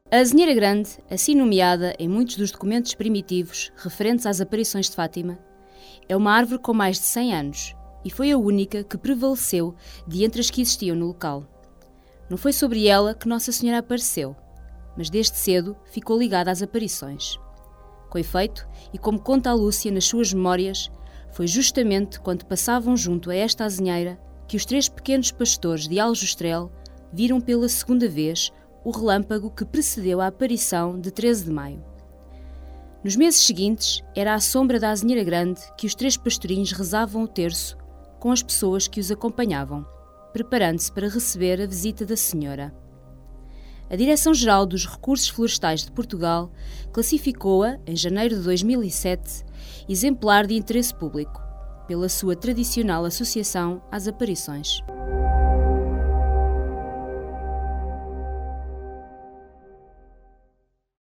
A Azinheira Grande, assim nomeada em muitos dos documentos primitivos referentes às aparições de Fátima, é uma árvore com mais de 100 anos e foi a única que prevaleceu de entre as que existiam no local. Não foi sobre ela que Nossa Senhora apareceu, mas desde cedo ficou ligada às aparições. Com efeito, e como conta a Lúcia nas suas memórias, foi justamente quando passavam junto a esta azinheira que os 3 pequenos pastores de Aljustrel viram pela segunda vez o relâmpago que precedeu a aparição de 13 de maio. Nos meses seguintes, era à sombra da Azinheira Grande que os 3 pastorinhos rezavam o terço com as pessoas que os acompanhavam, preparando-se para receber a visita da Senhora. A Direção-Geral dos Recursos Florestais de Portugal classificou-a, em janeiro de 2007, exemplar de interesse público, pela sua tradicional associação às aparições.